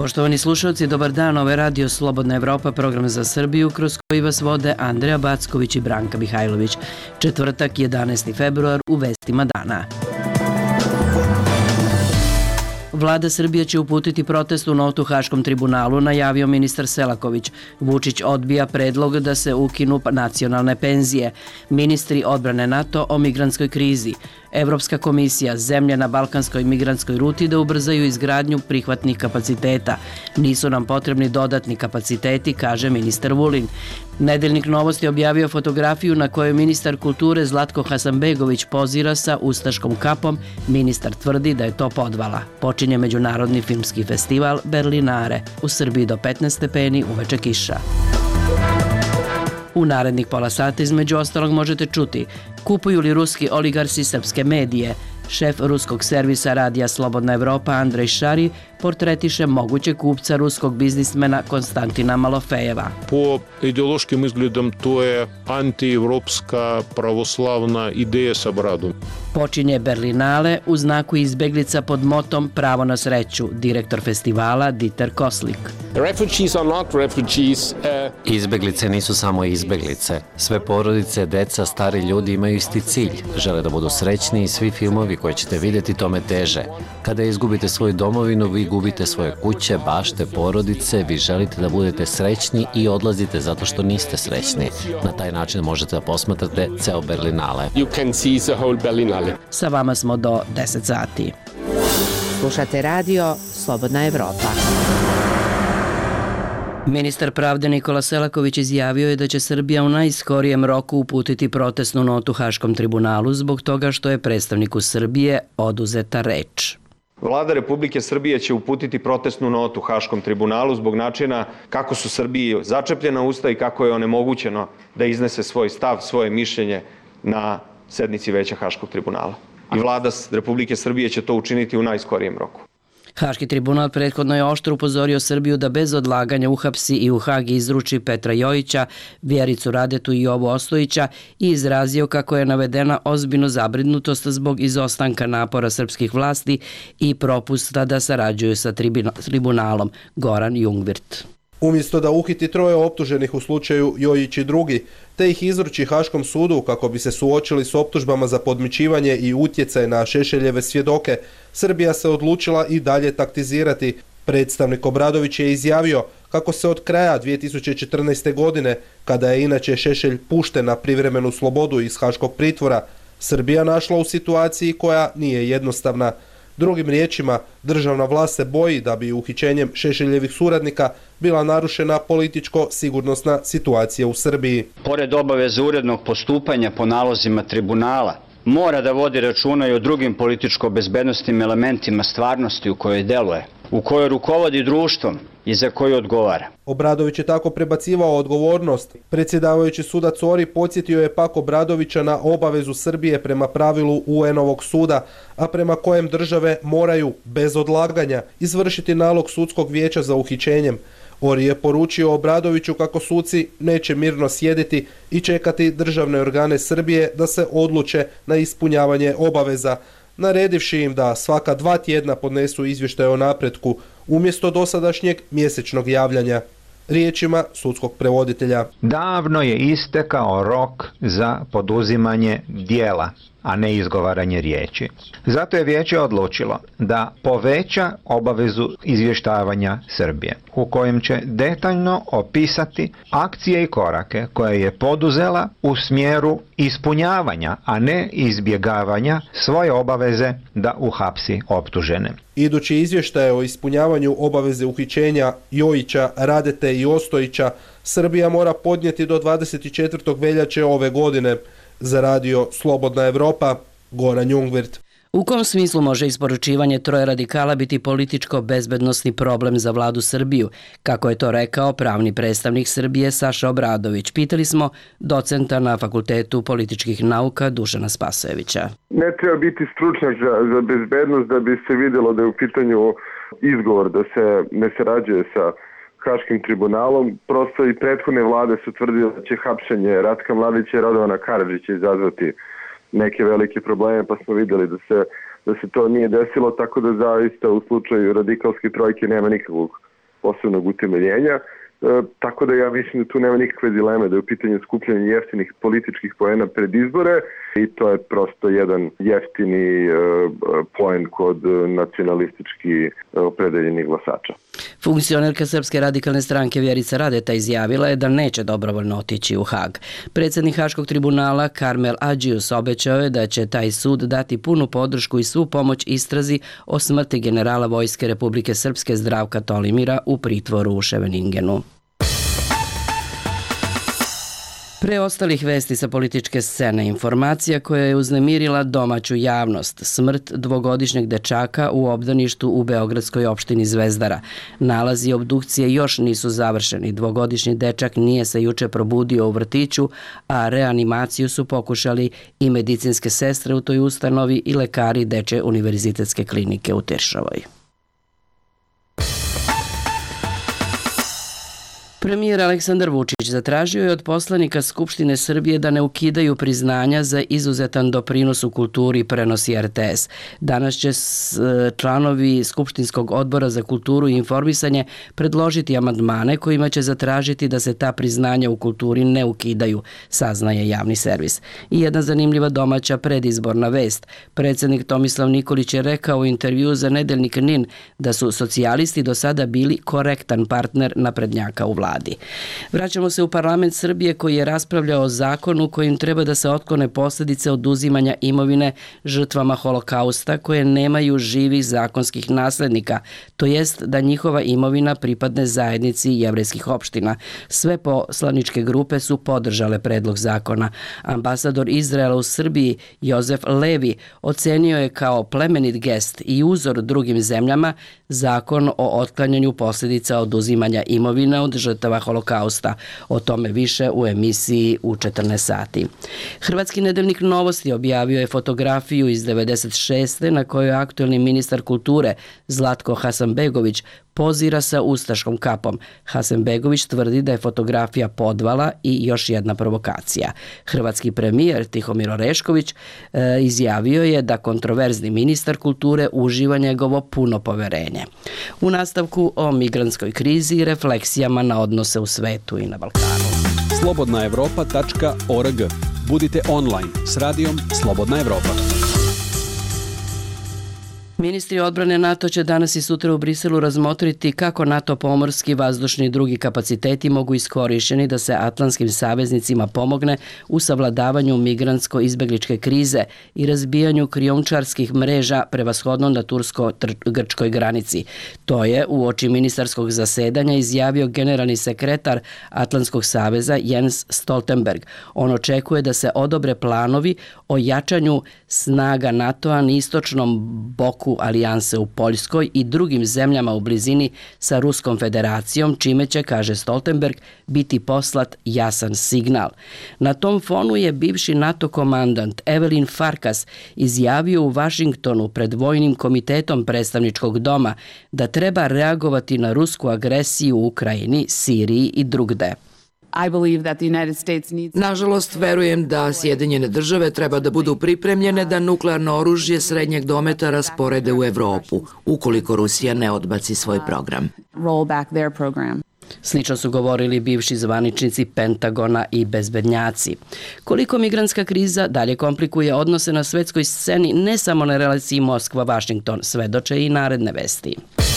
Poštovani slušalci, dobar dan, ovo je Radio Slobodna Evropa, program za Srbiju, kroz koji vas vode Andreja Backović i Branka Mihajlović. Četvrtak, 11. februar, u vestima dana. Vlada Srbije će uputiti protestnu notu Haškom tribunalu, najavio ministar Selaković. Vučić odbija predlog da se ukinu nacionalne penzije. Ministri odbrane NATO o migrantskoj krizi. Evropska komisija, zemlje na balkanskoj migrantskoj ruti da ubrzaju izgradnju prihvatnih kapaciteta. Nisu nam potrebni dodatni kapaciteti, kaže ministar Vulin. Nedeljnik Novosti objavio fotografiju na kojoj ministar kulture Zlatko Hasanbegović pozira sa ustaškom kapom. Ministar tvrdi da je to podvala. Počinje Međunarodni filmski festival Berlinare. U Srbiji do 15 stepeni, uveče kiša. U narednih pola sata između ostalog možete čuti: kupuju li ruski oligarsi srpske medije? Šef ruskog servisa radija Slobodna Evropa Andrej Šari portretiše mogućeg kupca ruskog biznismena Konstantina Malofejeva. Po ideološkim izgledom to je antievropska pravoslavna ideja sa bradom. Počinje Berlinale u znaku izbeglica pod motom Pravo na sreću, direktor festivala Dieter Koslik. Izbeglice nisu samo izbeglice. Sve porodice, deca, stari ljudi imaju isti cilj. Žele da budu srećni i svi filmovi koje ćete vidjeti tome teže. Kada izgubite svoju domovinu, vi gubite svoje kuće, bašte, porodice, vi želite da budete srećni i odlazite zato što niste srećni. Na taj način možete da posmatrate ceo Berlinale. Sa vama smo do 10 sati. Slušate radio Slobodna Evropa. Ministar pravde Nikola Selaković izjavio je da će Srbija u najskorijem roku uputiti protestnu notu Haškom tribunalu zbog toga što je predstavniku Srbije oduzeta reč. Vlada Republike Srbije će uputiti protestnu notu Haškom tribunalu zbog načina kako su Srbiji začepljena usta i kako je onemogućeno da iznese svoj stav, svoje mišljenje na sednici Veća Haškog tribunala. I Vlada Republike Srbije će to učiniti u najskorijem roku. Haški tribunal prethodno je oštro upozorio Srbiju da bez odlaganja uhapsi i u Hag izruči Petra Jojića, Vjericu Radetu i Jovu Ostojića i izrazio kako je navedena ozbiljno zabrinutost zbog izostanka napora srpskih vlasti i propusta da sarađuju sa tribunalom. Goran Jungwirth. Umjesto da uhiti 3 optuženih u slučaju Jojić i drugi, te ih izruči Haškom sudu kako bi se suočili s optužbama za podmićivanje i utjecaj na Šešeljeve svjedoke, Srbija se odlučila i dalje taktizirati. Predstavnik Obradović je izjavio kako se od kraja 2014. godine, kada je inače Šešelj pušten na privremenu slobodu iz Haškog pritvora, Srbija našla u situaciji koja nije jednostavna. Drugim riječima, državna vlast se boji da bi uhićenjem Šešeljevih suradnika bila narušena političko-sigurnosna situacija u Srbiji. Pored obaveze urednog postupanja po nalozima tribunala, mora da vodi računa i o drugim političko-bezbednostnim elementima stvarnosti u kojoj deluje, u kojoj rukovodi društvom i za koju odgovara. Obradović je tako prebacivao odgovornost. Predsjedavajući sudac Ori podsjetio je pak Obradovića na obavezu Srbije prema pravilu UN-ovog suda, a prema kojem države moraju, bez odlaganja, izvršiti nalog sudskog vijeća za uhićenjem. Ori je poručio Obradoviću kako suci neće mirno sjediti i čekati državne organe Srbije da se odluče na ispunjavanje obaveza, naredivši im da svaka 2 tjedna podnesu izvještaj o napretku, umjesto dosadašnjeg mjesečnog javljanja. Riječima sudskog prevoditelja. Davno je istekao rok za poduzimanje dijela, a ne izgovaranje riječi. Zato je vijeće odlučilo da poveća obavezu izvještavanja Srbije, u kojem će detaljno opisati akcije i korake koje je poduzela u smjeru ispunjavanja, a ne izbjegavanja svoje obaveze da uhapsi optužene. Idući izvještaj o ispunjavanju obaveze uhićenja Jojića, Radete i Ostojića Srbija mora podnijeti do 24. veljače ove godine. Za radio Slobodna Evropa, Goran Jungwirth. U kom smislu može isporučivanje 3 radikala biti političko-bezbednosni problem za vladu Srbiju? Kako je to rekao pravni predstavnik Srbije Saša Obradović? Pitali smo docenta na Fakultetu političkih nauka Dušana Spasojevića. Ne treba biti stručnjak za bezbednost da bi se vidjelo da je u pitanju izgovor da se ne sarađuje sa Haškim tribunalom. Prosto i prethodne vlade su tvrdile da će hapšenje Ratka Mladića i Radovana Karadžića izazvati neke velike probleme, pa smo vidjeli da se to nije desilo, tako da zaista u slučaju radikalske trojke nema nikakvog posebnog utemeljenja. Tako da ja mislim da tu nema nikakve dileme, da je u pitanju skupljanje jeftinih političkih poena pred izbore i to je prosto jedan jeftini poen kod nacionalistički opredeljenih glasača. Funkcionerka Srpske radikalne stranke Vjerica Radeta izjavila je da neće dobrovoljno otići u Hag. Predsjednik Haškog tribunala Karmel Adžius obećao je da će taj sud dati punu podršku i svu pomoć istrazi o smrti generala Vojske Republike Srpske Zdravka Tolimira u pritvoru u Ševeningenu. Preostalih vesti sa političke scene, informacija koja je uznemirila domaću javnost, smrt dvogodišnjeg dečaka u obdaništu u beogradskoj opštini Zvezdara. Nalazi obdukcije još nisu završeni, dvogodišnji dečak nije se juče probudio u vrtiću, a reanimaciju su pokušali i medicinske sestre u toj ustanovi i lekari Dečje univerzitetske klinike u Tiršovoj. Premijer Aleksandar Vučić zatražio je od poslanika Skupštine Srbije da ne ukidaju priznanja za izuzetan doprinos u kulturi, prenosi RTS. Danas će članovi Skupštinskog odbora za kulturu i informisanje predložiti amandmane kojima će zatražiti da se ta priznanja u kulturi ne ukidaju, saznaje javni servis. I jedna zanimljiva domaća predizborna vest. Predsjednik Tomislav Nikolić je rekao u intervjuu za nedeljnik NIN da su socijalisti do sada bili korektan partner naprednjaka u vladi. Vraćamo se u parlament Srbije koji je raspravljao o zakonu kojim treba da se otklone posljedice oduzimanja imovine žrtvama holokausta koje nemaju živih zakonskih naslednika, to jest da njihova imovina pripadne zajednici jevrejskih opština. Sve poslaničke grupe su podržale predlog zakona. Ambasador Izraela u Srbiji Jozef Levi ocenio je kao plemenit gest i uzor drugim zemljama zakon o otklanjanju posljedica oduzimanja imovine od žrtava holokausta. O tome više u emisiji u 14 sati. Hrvatski nedeljnik Novosti objavio je fotografiju iz 96. na kojoj aktuelni ministar kulture Zlatko Hasanbegović pozira sa ustaškom kapom. Hasanbegović tvrdi da je fotografija podvala i još jedna provokacija. Hrvatski premijer Tihomir Orešković izjavio je da kontroverzni ministar kulture uživa njegovo puno poverenje. U nastavku o migrantskoj krizi i refleksijama na odnose u svetu i na Balkanu. slobodnaevropa.org. Budite online s radijom Slobodna Evropa. Ministri odbrane NATO će danas i sutra u Briselu razmotriti kako NATO pomorski, vazdušni i drugi kapaciteti mogu iskorišćeni da se atlantskim saveznicima pomogne u savladavanju migrantsko-izbegličke krize i razbijanju krijumčarskih mreža prevashodno na tursko-grčkoj granici. To je uoči ministarskog zasedanja izjavio generalni sekretar Atlantskog saveza Jens Stoltenberg. On očekuje da se odobre planovi o jačanju snaga NATO-a na istočnom boku alijanse u Poljskoj i drugim zemljama u blizini sa Ruskom federacijom, čime će, kaže Stoltenberg, biti poslat jasan signal. Na tom fonu je bivši NATO komandant Evelyn Farkas izjavio u Vašingtonu pred Vojnim komitetom predstavničkog doma da treba reagovati na rusku agresiju u Ukrajini, Siriji i drugde. Nažalost, verujem da Sjedinjene države treba da budu pripremljene da nuklearno oružje srednjeg dometa rasporede u Evropu, ukoliko Rusija ne odbaci svoj program. Slično su govorili bivši zvaničnici Pentagona i bezbednjaci. Koliko migrantska kriza dalje komplikuje odnose na svetskoj sceni, ne samo na relaciji Moskva-Vašington, svedoče i naredne vesti.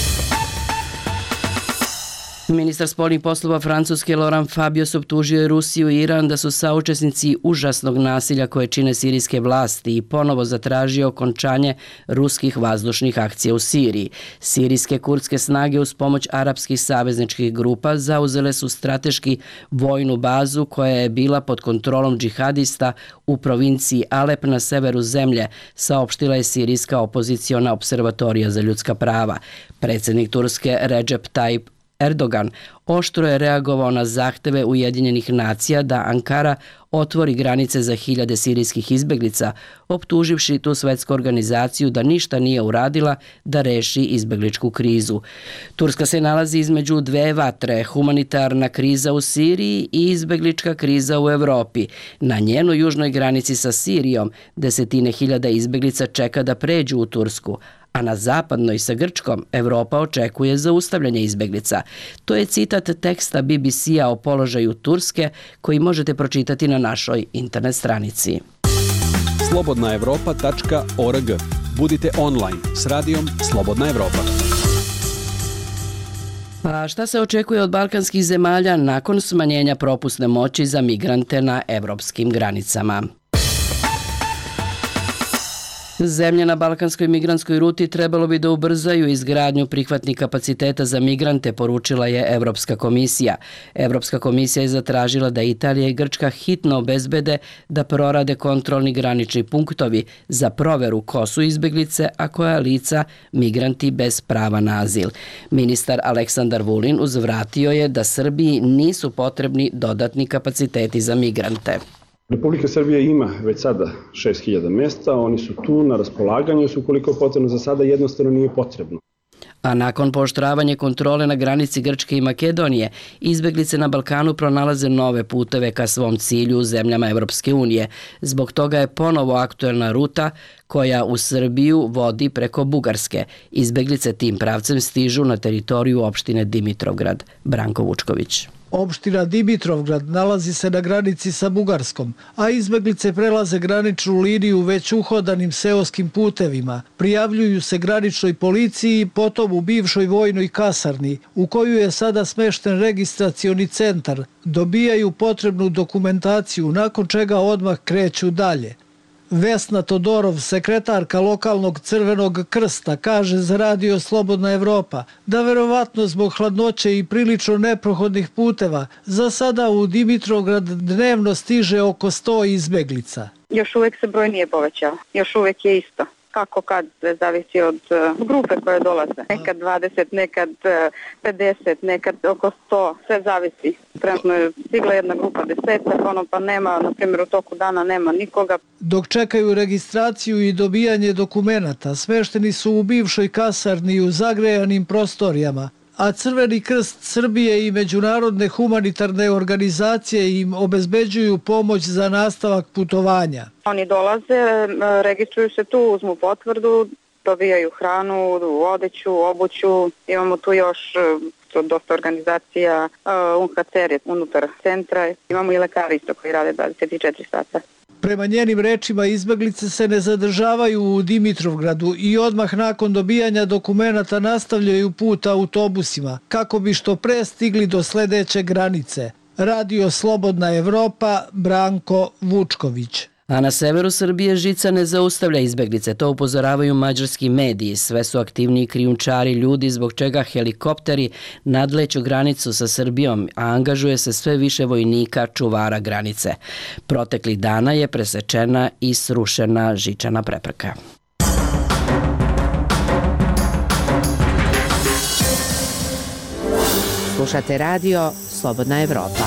Ministar spoljnih poslova Francuske Laurent Fabius optužio je Rusiju i Iran da su saučesnici užasnog nasilja koje čine sirijske vlasti i ponovo zatražio okončanje ruskih vazdušnih akcija u Siriji. Sirijske kurdske snage uz pomoć arapskih savezničkih grupa zauzele su strateški vojnu bazu koja je bila pod kontrolom džihadista u provinciji Alep na severu zemlje, saopštila je sirijska opoziciona observatorija za ljudska prava. Predsjednik Turske Recep Tayyip Erdogan oštro je reagovao na zahteve Ujedinjenih nacija da Ankara otvori granice za hiljade sirijskih izbeglica, optuživši tu svetsku organizaciju da ništa nije uradila da reši izbegličku krizu. Turska se nalazi između dve vatre, humanitarna kriza u Siriji i izbeglička kriza u Evropi. Na njenoj južnoj granici sa Sirijom desetine hiljada izbeglica čeka da pređu u Tursku, a na zapadnoj sa Grčkom Evropa očekuje zaustavljanje izbeglica. To je citat teksta BBC-a o položaju Turske koji možete pročitati na našoj internet stranici. slobodnaevropa.org. Budite online s radijom Slobodna Evropa. A šta se očekuje od balkanskih zemalja nakon smanjenja propusne moći za migrante na evropskim granicama? Zemlje na balkanskoj migrantskoj ruti trebalo bi da ubrzaju izgradnju prihvatnih kapaciteta za migrante, poručila je Evropska komisija. Evropska komisija je zatražila da Italija i Grčka hitno obezbede da prorade kontrolni granični punktovi za proveru ko su izbeglice, a koja lica migranti bez prava na azil. Ministar Aleksandar Vulin uzvratio je da Srbiji nisu potrebni dodatni kapaciteti za migrante. Republika Srbija ima već sada 6000 mesta, oni su tu na raspolaganju, su koliko je potrebno, za sada jednostavno nije potrebno. A nakon pooštravanja kontrole na granici Grčke i Makedonije, izbeglice na Balkanu pronalaze nove puteve ka svom cilju u zemljama Evropske unije. Zbog toga je ponovo aktuelna ruta koja u Srbiju vodi preko Bugarske. Izbeglice tim pravcem stižu na teritoriju opštine Dimitrovgrad. Branko Vučković. Opština Dimitrovgrad nalazi se na granici sa Bugarskom, a izbeglice prelaze graničnu liniju već uhodanim seoskim putevima. Prijavljuju se graničnoj policiji, potom u bivšoj vojnoj kasarni, u koju je sada smešten registracioni centar. Dobijaju potrebnu dokumentaciju, nakon čega odmah kreću dalje. Vesna Todorov, sekretarka lokalnog Crvenog krsta, kaže za radio Slobodna Evropa da verovatno zbog hladnoće i prilično neprohodnih puteva za sada u Dimitrovgrad dnevno stiže oko 100 izbeglica. Još uvek se broj nije povećao, još uvek je isto. Kako kad, sve zavisi od grupe koje dolaze. Nekad 20, nekad 50, nekad oko 100, sve zavisi. Trenutno je stigla jedna grupa 10, pa nema, na primjer u toku dana nema nikoga. Dok čekaju registraciju i dobijanje dokumenata, smešteni su u bivšoj kasarni u zagrejanim prostorijama, a Crveni krst Srbije i međunarodne humanitarne organizacije im obezbeđuju pomoć za nastavak putovanja. Oni dolaze, registruju se tu, uzmu potvrdu, dobijaju hranu, odeću, obuću. Imamo tu još dosta organizacija, UNHCR je unutar centra. Imamo i lekari isto koji rade 24 sata. Prema njenim rečima, izbeglice se ne zadržavaju u Dimitrovgradu i odmah nakon dobijanja dokumenata nastavljaju put autobusima kako bi što pre stigli do sledeće granice. Radio Slobodna Evropa, Branko Vučković. A na severu Srbije žica ne zaustavlja izbeglice, to upozoravaju mađarski mediji. Sve su aktivniji krijumčari ljudi, zbog čega helikopteri nadleću granicu sa Srbijom, a angažuje se sve više vojnika čuvara granice. Proteklih dana je presečena i srušena žičana prepreka. Slušate radio Slobodna Evropa.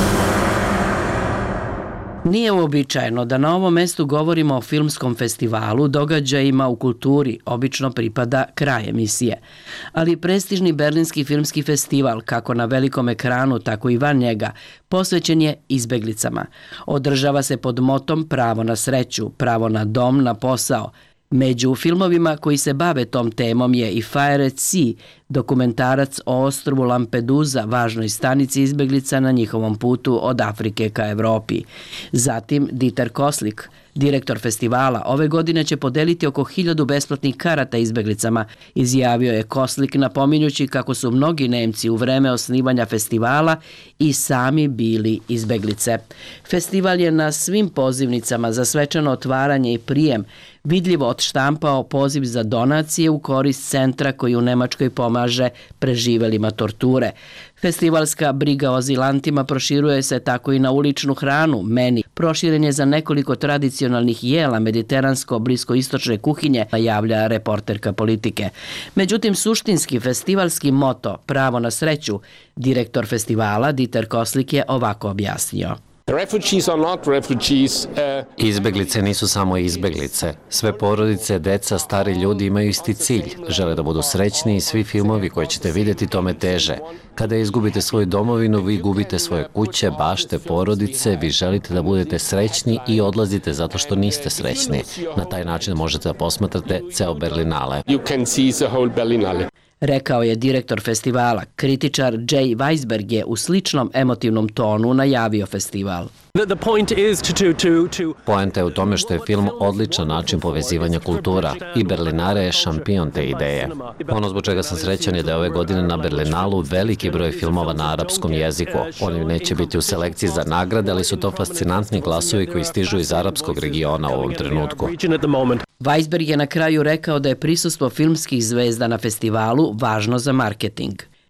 Nije uobičajeno da na ovom mestu govorimo o filmskom festivalu, događajima u kulturi, obično pripada kraj emisije. Ali prestižni Berlinski filmski festival, kako na velikom ekranu, tako i van njega, posvećen je izbeglicama. Održava se pod motom pravo na sreću, pravo na dom, na posao. Među filmovima koji se bave tom temom je i Fire at Sea, dokumentarac o ostrvu Lampedusa, važnoj stanici izbeglica na njihovom putu od Afrike ka Evropi. Zatim Dieter Koslik, direktor festivala, ove godine će podeliti oko 1000 besplatnih karata izbeglicama, izjavio je Koslik napominjući kako su mnogi Nemci u vreme osnivanja festivala i sami bili izbeglice. Festival je na svim pozivnicama za svečano otvaranje i prijem vidljivo odštampao poziv za donacije u korist centra koji u Nemačkoj pomaže preživelima torture. Festivalska briga o azilantima proširuje se tako i na uličnu hranu, meni. Proširen je za nekoliko tradicionalnih jela mediteransko-bliskoistočne kuhinje, najavlja reporterka Politike. Međutim, suštinski festivalski moto Pravo na sreću, direktor festivala Dieter Koslik je ovako objasnio. Izbeglice nisu samo izbeglice. Sve porodice, deca, stari ljudi imaju isti cilj. Žele da budu srećni i svi filmovi koje ćete vidjeti tome teže. Kada izgubite svoju domovinu, vi gubite svoje kuće, bašte, porodice, vi želite da budete srećni i odlazite zato što niste srećni. Na taj način možete da posmatrate ceo Berlinale. Rekao je direktor festivala. Kritičar Jay Weisberg je u sličnom emotivnom tonu najavio festival. Poenta je u tome što je film odličan način povezivanja kultura i Berlinare je šampion te ideje. Ono zbog čega sam srećan je da je ove godine na Berlinalu veliki broj filmova na arapskom jeziku. Oni neće biti u selekciji za nagrade, ali su to fascinantni glasovi koji stižu iz arapskog regiona u ovom trenutku. Weisberg je na kraju rekao da je prisustvo filmskih zvezda na festivalu važno za marketing.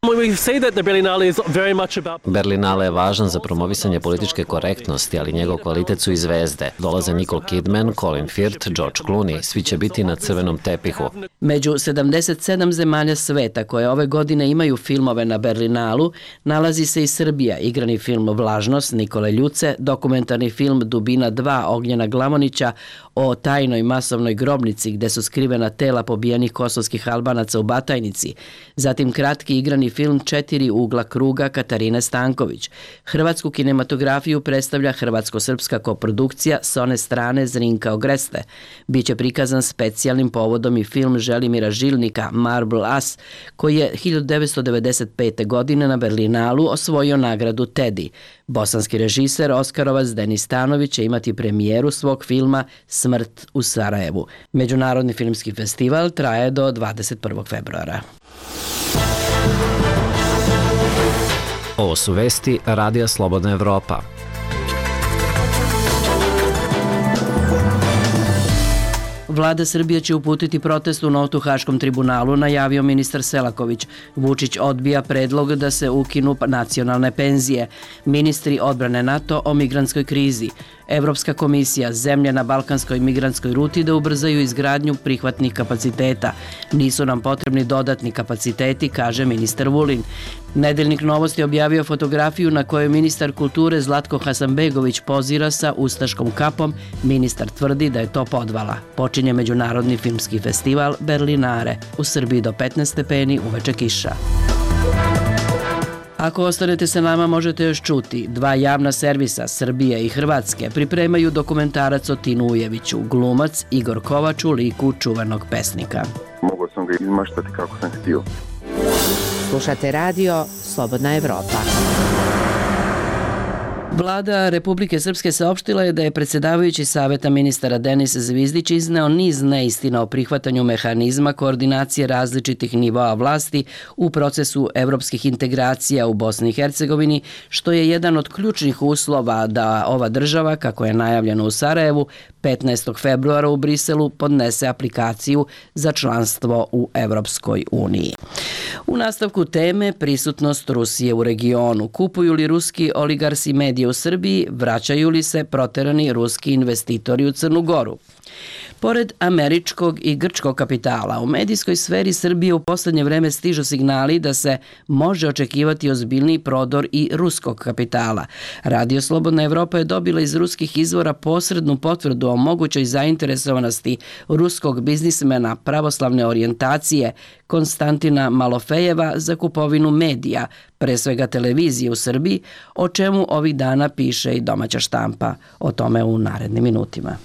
Berlinale je važan za promovisanje političke korektnosti, ali njegov kvalitet su i zvezde. Dolaze Nicole Kidman, Colin Firth, George Clooney, svi će biti na crvenom tepihu. Među 77 zemalja sveta koje ove godine imaju filmove na Berlinalu nalazi se i Srbija, igrani film Vlažnost Nikole Ljuce, dokumentarni film Dubina 2 Ognjena Glavonića o tajnoj masovnoj grobnici gde su skrivena tela pobijenih kosovskih Albanaca u Batajnici, zatim kratki igrani film 4 ugla kruga Katarine Stanković. Hrvatsku kinematografiju predstavlja hrvatsko-srpska koprodukcija s one strane Zrinka Ogreste. Biće prikazan specijalnim povodom i film Želimira Žilnika Marble As, koji je 1995. godine na Berlinalu osvojio nagradu Teddy. Bosanski režiser Oskarovac Denis Stanović će imati premijeru svog filma Smrt u Sarajevu. Međunarodni filmski festival traje do 21. februara. Ovo su vesti Radija Slobodna Evropa. Vlada Srbije će uputiti protestnu notu Haškom tribunalu, najavio ministar Selaković. Vučić odbija predlog da se ukinu nacionalne penzije. Ministri odbrane NATO o migrantskoj krizi. Evropska komisija, zemlje na balkanskoj migrantskoj ruti da ubrzaju izgradnju prihvatnih kapaciteta. Nisu nam potrebni dodatni kapaciteti, kaže ministar Vulin. Nedeljnik Novosti objavio fotografiju na kojoj ministar kulture Zlatko Hasanbegović pozira sa ustaškom kapom. Ministar tvrdi da je to podvala. Počinje Međunarodni filmski festival Berlinare. U Srbiji do 15 stepeni, uveče kiša. Ako ostanete sa nama, možete još čuti. Dva javna servisa, Srbije i Hrvatske, pripremaju dokumentarac o Tinu Ujeviću, glumac Igor Kovač u liku čuvenog pesnika. Mogao sam ga izmaštati kako sam htio. Slušate radio Slobodna Evropa. Vlada Republike Srpske saopštila je da je predsjedavajući Saveta ministara Denis Zvizdić izneo niz neistina o prihvatanju mehanizma koordinacije različitih nivoa vlasti u procesu evropskih integracija u Bosni i Hercegovini, što je jedan od ključnih uslova da ova država, kako je najavljeno u Sarajevu, 15. februara u Briselu podnese aplikaciju za članstvo u Evropskoj uniji. U nastavku teme prisutnost Rusije u regionu. Kupuju li ruski oligarsi medije u Srbiji, vraćaju li se proterani ruski investitori u Crnu Goru? Pored američkog i grčkog kapitala, u medijskoj sferi Srbije u poslednje vreme stižu signali da se može očekivati ozbiljniji prodor i ruskog kapitala. Radio Slobodna Evropa je dobila iz ruskih izvora posrednu potvrdu o mogućoj zainteresovanosti ruskog biznismena pravoslavne orijentacije Konstantina Malofejeva za kupovinu medija, pre svega televizije u Srbiji, o čemu ovih dana piše i domaća štampa. O tome u narednim minutima.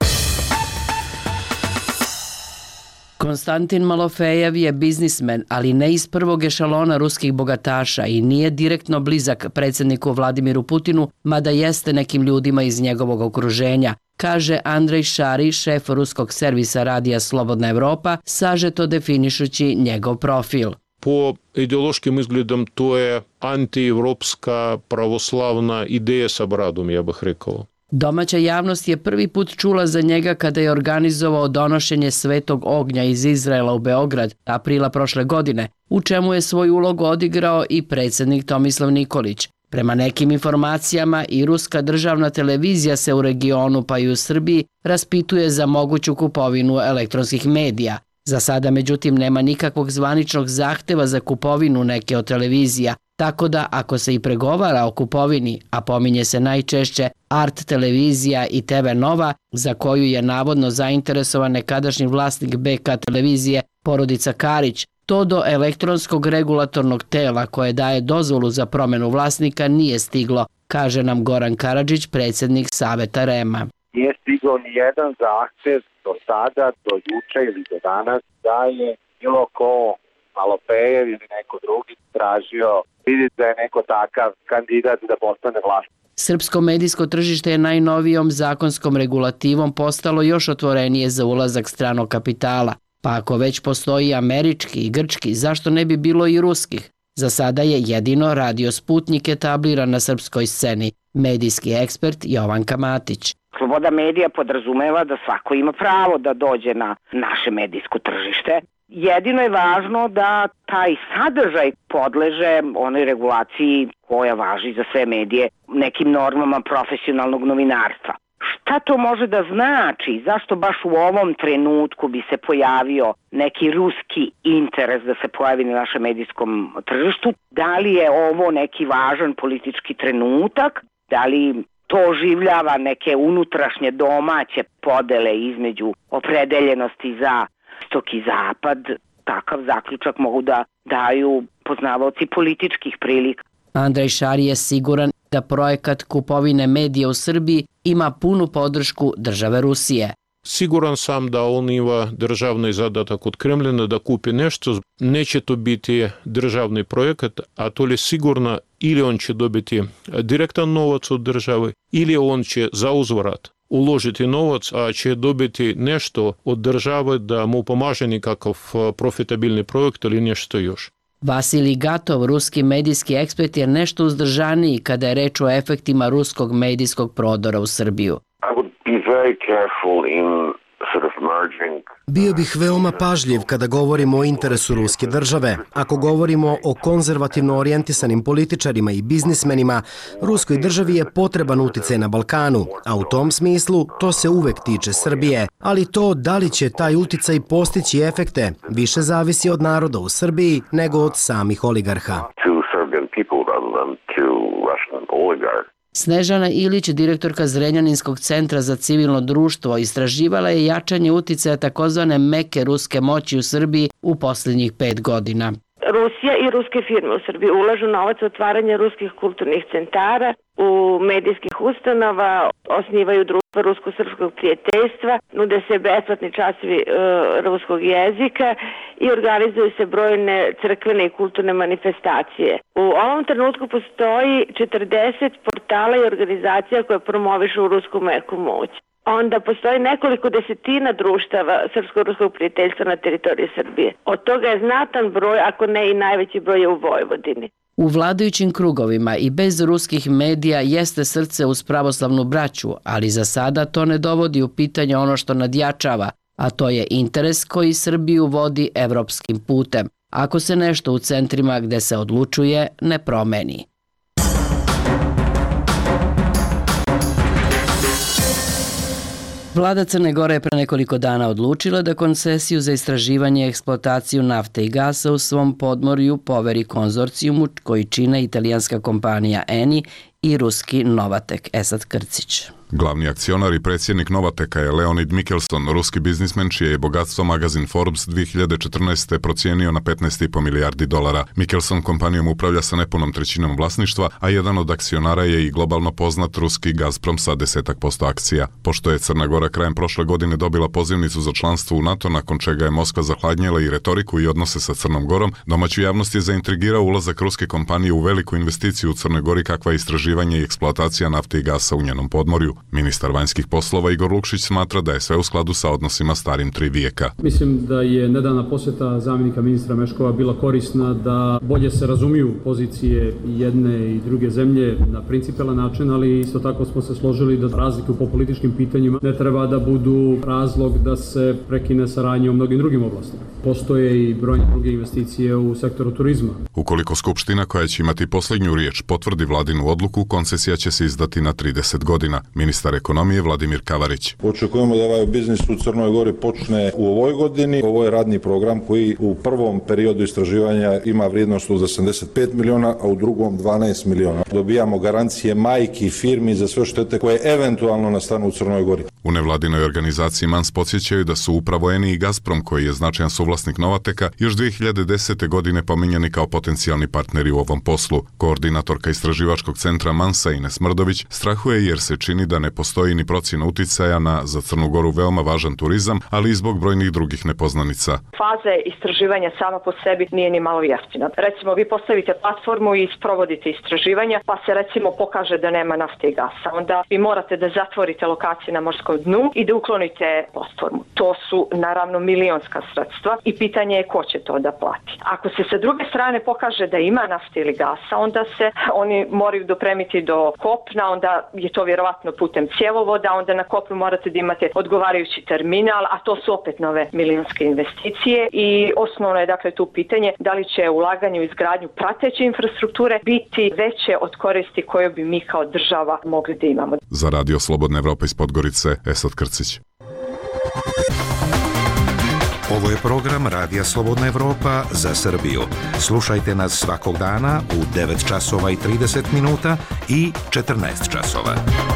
Konstantin Malofejev je biznismen, ali ne iz prvog ešalona ruskih bogataša i nije direktno blizak predsjedniku Vladimiru Putinu, mada jeste nekim ljudima iz njegovog okruženja, kaže Andrej Šari, šef ruskog servisa Radija Slobodna Evropa, sažeto definišući njegov profil. Po ideološkim izgledom to je antievropska pravoslavna ideja sa bradom, ja bih rekao. Domaća javnost je prvi put čula za njega kada je organizovao donošenje Svetog ognja iz Izraela u Beograd aprila prošle godine, u čemu je svoj ulog odigrao i predsjednik Tomislav Nikolić. Prema nekim informacijama i ruska državna televizija se u regionu pa i u Srbiji raspituje za moguću kupovinu elektronskih medija. Za sada, međutim, nema nikakvog zvaničnog zahteva za kupovinu neke od televizija. Tako da ako se i pregovara o kupovini, a pominje se najčešće Art televizija i TV Nova, za koju je navodno zainteresovan nekadašnji vlasnik BK televizije porodica Karić, to do elektronskog regulatornog tela koje daje dozvolu za promenu vlasnika nije stiglo, kaže nam Goran Karadžić, predsjednik Saveta REM-a. Nije stigao ni jedan zahtev do sada, do juče ili do danas, da je bilo ko Malopejev ili neko drugi tražio vidjeti da je neko takav kandidat da postane vlasnik. Srpsko medijsko tržište je najnovijom zakonskom regulativom postalo još otvorenije za ulazak stranog kapitala. Pa ako već postoji američki i grčki, zašto ne bi bilo i ruskih? Za sada je jedino Radio Sputnik etabliran na srpskoj sceni, medijski ekspert Jovanka Matić. Sloboda medija podrazumeva da svako ima pravo da dođe na naše medijsko tržište. Jedino je važno da taj sadržaj podleže onoj regulaciji koja važi za sve medije, nekim normama profesionalnog novinarstva. Šta to može da znači? Zašto baš u ovom trenutku bi se pojavio neki ruski interes da se pojavi na našem medijskom tržištu? Da li je ovo neki važan politički trenutak? Da li to oživljava neke unutrašnje domaće podele između opredeljenosti za istok i zapad? Takav zaključak mogu da daju poznavaoci političkih prilika. Andrej Šari je siguran da projekat kupovine medija u Srbiji ima punu podršku države Rusije. Siguran sam da on ima državni zadatak od Kremljina da kupi nešto. Neće to biti državni projekat, a to je sigurno ili on će dobiti direktan novac od države ili on će za uzvrat uložiti novac, a će dobiti nešto od države da mu pomaže nekakav profitabilni projekt ili nešto još. Vasilij Gatov, ruski medijski ekspert, je nešto uzdržaniji kada je reč o efektima ruskog medijskog prodora u Srbiju. Bio bih veoma pažljiv kada govorimo o interesu ruske države. Ako govorimo o konzervativno orijentisanim političarima i biznismenima, ruskoj državi je potreban uticaj na Balkanu, a u tom smislu to se uvek tiče Srbije. Ali to da li će taj uticaj postići efekte više zavisi od naroda u Srbiji nego od samih oligarha. Snežana Ilić, direktorka Zrenjaninskog centra za civilno društvo, istraživala je jačanje uticaja takozvane meke ruske moći u Srbiji u posljednjih 5 godina. Rusija i ruske firme u Srbiji ulažu novac u otvaranje ruskih kulturnih centara, u medijskih ustanova, osnivaju društva rusko-srpskog prijateljstva, nude se besplatni časovi ruskog jezika i organizuju se brojne crkvene i kulturne manifestacije. U ovom trenutku postoji 40 portala i organizacija koje promovišu rusku meku moć. Onda postoji nekoliko desetina društava srpsko-ruskog prijateljstva na teritoriji Srbije. Od toga je znatan broj, ako ne i najveći broj je u Vojvodini. U vladajućim krugovima i bez ruskih medija jeste srce uz pravoslavnu braću, ali za sada to ne dovodi u pitanje ono što nadjačava, a to je interes koji Srbiju vodi evropskim putem, ako se nešto u centrima gde se odlučuje ne promeni. Vlada Crne Gore je pre nekoliko dana odlučila da koncesiju za istraživanje i eksploataciju nafte i gasa u svom podmorju poveri konzorcijumu koji čine italijanska kompanija Eni i ruski Novatek. Esad Krcić. Glavni akcionar i predsjednik Novateka je Leonid Mikkelson, ruski biznismen čije je bogatstvo magazin Forbes 2014. procijenio na 15,5 milijardi dolara. Mikkelson kompanijom upravlja sa nepunom trećinom vlasništva, a jedan od akcionara je i globalno poznat ruski Gazprom sa 10% akcija. Pošto je Crna Gora krajem prošle godine dobila pozivnicu za članstvo u NATO, nakon čega je Moskva zahladnjela i retoriku i odnose sa Crnom Gorom, domaću javnost je zaintrigirao ulazak ruske kompanije u veliku investiciju u Crnoj Gori kakva je istraživanje i eksploatacija nafte i gasa u njenom podmorju. Ministar vanjskih poslova Igor Lukšić smatra da je sve u skladu sa odnosima starim 3 vijeka. Mislim da je nedavna posjeta zamjenika ministra Meškova bila korisna da bolje se razumiju pozicije jedne i druge zemlje na principijelan način, ali isto tako smo se složili da razlike po političkim pitanjima ne treba da budu razlog da se prekine saradnja u mnogim drugim oblastima. Postoje i brojne druge investicije u sektoru turizma. Ukoliko Skupština, koja će imati posljednju riječ, potvrdi vladinu odluku, Hrvatsku koncesija će se izdati na 30 godina. Ministar ekonomije Vladimir Kavarić. Očekujemo da ovaj biznis u Crnoj Gori počne u ovoj godini. Ovo je radni program koji u prvom periodu istraživanja ima vrijednost od 85 miliona, a u drugom 12 miliona. Dobijamo garancije majki firmi za sve štete koje eventualno nastanu u Crnoj Gori. U nevladinoj organizaciji MANS podsjećaju da su upravo Eni i Gazprom, koji je značajan suvlasnik Novateka, još 2010. godine pominjani kao potencijalni partneri u ovom poslu. Koordinatorka istraživačkog centra MANS-a Ines Mrdović strahuje jer se čini da ne postoji ni procjena uticaja na za Crnu Goru veoma važan turizam, ali i zbog brojnih drugih nepoznanica. Faza istraživanja sama po sebi nije ni malo jeftina. Recimo, vi postavite platformu i sprovodite istraživanja, pa se recimo pokaže da nema nafte i gasa. Onda vi morate da zatvorite lokacije na morskom dnu i da uklonite platformu. To su naravno milionska sredstva i pitanje je ko će to da plati. Ako se sa druge strane pokaže da ima nafte ili gasa, onda se oni moraju dopremiti do kopna, onda je to vjerovatno putem cjevovoda, onda na kopnu morate da imate odgovarajući terminal, a to su opet nove milionske investicije i osnovno je dakle tu pitanje da li će ulaganje u izgradnju prateće infrastrukture biti veće od koristi koje bi mi kao država mogli da imamo. Za Radio Slobodna Evropa iz Podgorice, Esad Krcić. Ovo je program Radija Slobodna Evropa za Srbiju. Slušajte nas svakog dana u 9 časova i 30 minuta i 14 časova.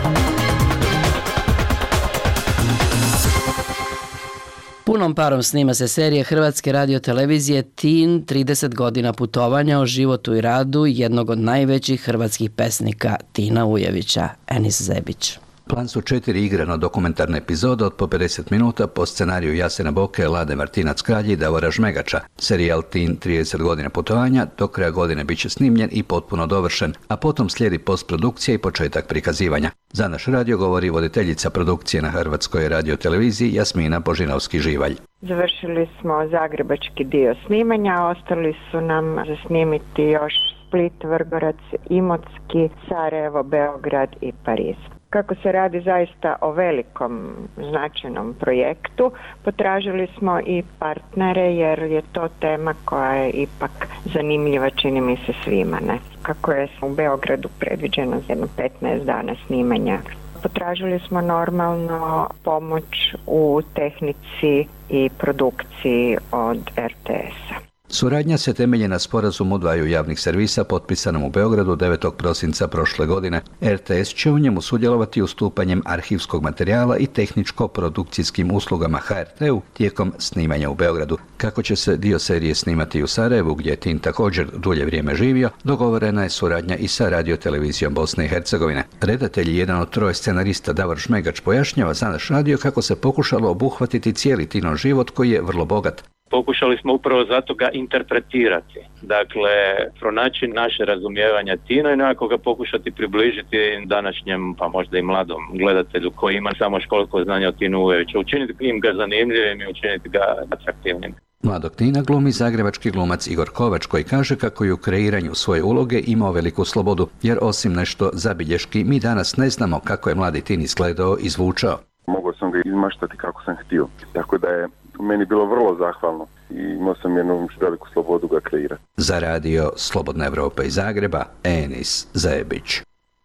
Punom parom snima se serija Hrvatske radiotelevizije Tin 30 godina putovanja o životu i radu jednog od najvećih hrvatskih pesnika Tina Ujevića, Enis Zebić. Plan su 4 igrano dokumentarne epizode od po 50 minuta po scenariju Jasena Boke, Lade Martinac-Kralji i Davora Žmegača. Serijal Tin 30 godina putovanja do kraja godine bit će snimljen i potpuno dovršen, a potom slijedi postprodukcija i početak prikazivanja. Za naš radio govori voditeljica produkcije na Hrvatskoj radioteleviziji Jasmina Božinovski-Živalj. Završili smo zagrebački dio snimanja, ostali su nam za snimiti još Split, Vrgorac, Imotski, Sarajevo, Beograd i Pariz. Kako se radi zaista o velikom značajnom projektu, potražili smo i partnere jer je to tema koja je ipak zanimljiva, čini mi se svima. Ne? Kako je u Beogradu predviđeno za 15 dana snimanja. Potražili smo normalno pomoć u tehnici i produkciji od RTS-a. Suradnja se temelji na sporazumu dvaju javnih servisa potpisanom u Beogradu 9. prosinca prošle godine. RTS će u njemu sudjelovati ustupanjem arhivskog materijala i tehničko-produkcijskim uslugama HRT-u tijekom snimanja u Beogradu. Kako će se dio serije snimati u Sarajevu, gdje je Tin također dulje vrijeme živio, dogovorena je suradnja i sa radiotelevizijom Bosne i Hercegovine. Redatelj i jedan od 3 scenarista Davor Žmegač pojašnjava za naš radio kako se pokušalo obuhvatiti cijeli Tinov život koji je vrlo bogat. Pokušali smo upravo zato ga interpretirati, dakle pronaći naše razumijevanja Tina i nekako ga pokušati približiti današnjem, pa možda i mladom gledatelju koji ima samo školsko znanje o Tinu Ujeviću, učiniti im ga zanimljivim i učiniti ga atraktivnim. Mladog Tina glumi zagrebački glumac Igor Kovač koji kaže kako je u kreiranju svoje uloge imao veliku slobodu, jer osim nešto zabilješki mi danas ne znamo kako je mladi Tin izgledao i zvučao. Mogao sam ga izmaštati kako sam htio, tako da je meni bilo vrlo zahvalno i imao sam jednu veliku slobodu ga kreirati. Za radio Slobodna Evropa iz Zagreba, Enis Zebić.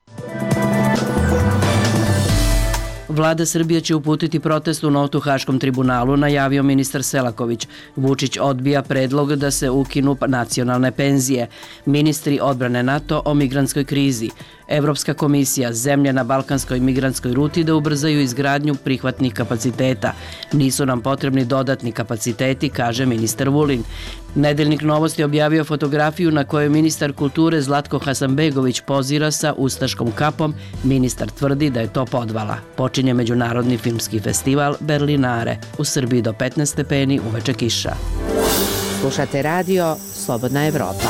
Vlada Srbije će uputiti protestnu notu Haškom tribunalu, najavio ministar Selaković. Vučić odbija predlog da se ukinu nacionalne penzije. Ministri odbrane NATO o migrantskoj krizi. Evropska komisija, zemlje na balkanskoj migrantskoj ruti da ubrzaju izgradnju prihvatnih kapaciteta. Nisu nam potrebni dodatni kapaciteti, kaže ministar Vulin. Nedeljnik Novosti objavio fotografiju na kojoj ministar kulture Zlatko Hasanbegović pozira sa ustaškom kapom. Ministar tvrdi da je to podvala. Počinje Međunarodni filmski festival Berlinare. U Srbiji do 15 stepeni, uveče kiša. Slušate radio Slobodna Evropa.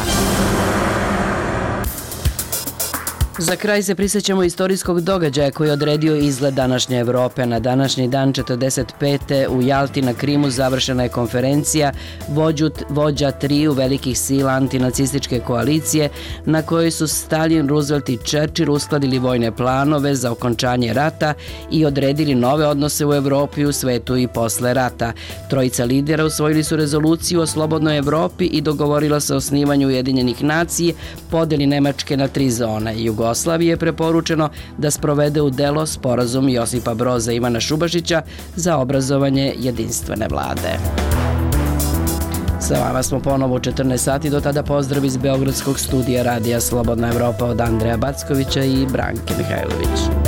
Za kraj se prisjećamo istorijskog događaja koji je odredio izgled današnje Evrope. Na današnji dan 45. u Jalti na Krimu završena je konferencija vođa triju velikih sila antinacističke koalicije na kojoj su Stalin, Roosevelt i Churchill uskladili vojne planove za okončanje rata i odredili nove odnose u Evropi, u svetu i posle rata. Trojica lidera usvojili su rezoluciju o slobodnoj Evropi i dogovorila se o osnivanju Ujedinjenih nacija, podeli Nemačke na 3 zone: Jugoslaviju, Jugoslavije preporučeno da sprovede u delo sporazum Josipa Broza i Ivana Šubašića za obrazovanje jedinstvene vlade. Sa vama smo ponovo u 14 sati, do tada pozdrav iz Beogradskog studija Radija Slobodna Evropa od Andreja Backovića i Branke Mihajlović.